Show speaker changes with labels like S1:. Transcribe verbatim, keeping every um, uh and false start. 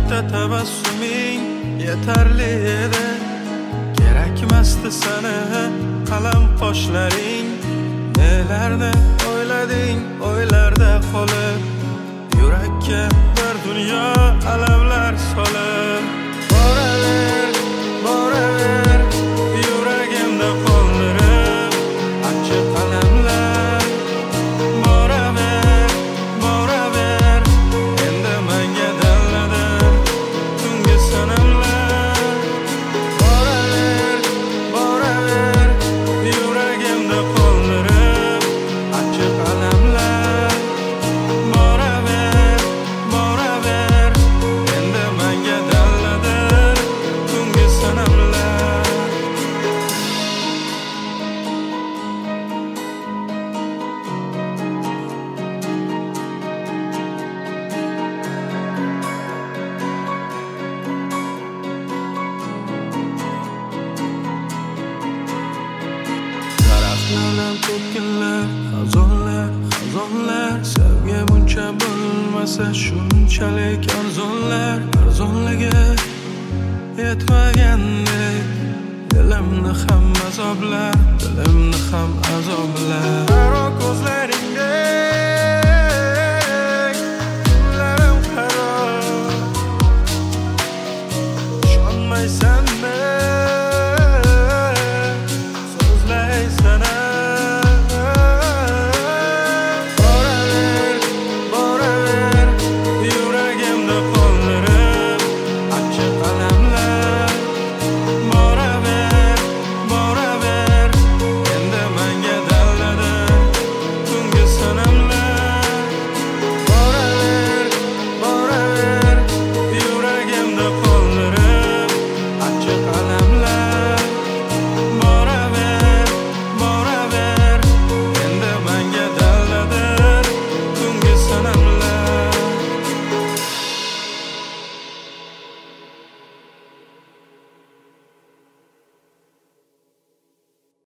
S1: bitta tabassuming yetarli edi. Kerakmasdi sana qalam qoshlaring. Nelarni o'ylading o'ylarda qolib, yurakka bir dunyo alamlar solib. Boraver, boraver, yuragimda qoldirib achchiq alamlar. Boraver, boraver, endi menga dalladir tungi sanamlar. Boraver, boraver, yuragimda qoldirib achchiq alamlar. Boraver, boraver, endi menga dalladir tungi sanamlar. Daraxtlardan to'killar xazonlar, xazonlar. Sevgi buncha bo'lmasa shunchalik arzonlar. Arzonligi yetmagandek dilimni ham azoblar, dilimni ham